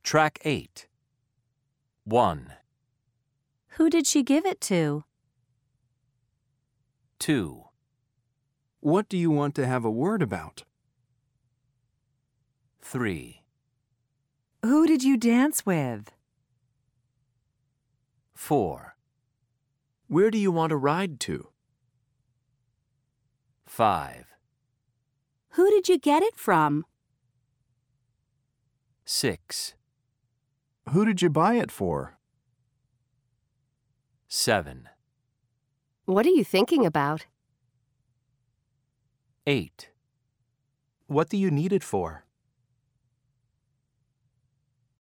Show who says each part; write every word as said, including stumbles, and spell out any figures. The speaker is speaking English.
Speaker 1: Track eight. one,
Speaker 2: Who did she give it to?
Speaker 1: two,
Speaker 3: What do you want to have a word about?
Speaker 1: three,
Speaker 4: Who did you dance with?
Speaker 1: four,
Speaker 5: Where do you want to ride to?
Speaker 1: five,
Speaker 2: Who did you get it from?
Speaker 1: six,
Speaker 3: Who did you buy it for?
Speaker 1: seven,
Speaker 6: What are you thinking about?
Speaker 1: eight,
Speaker 5: What do you need it for?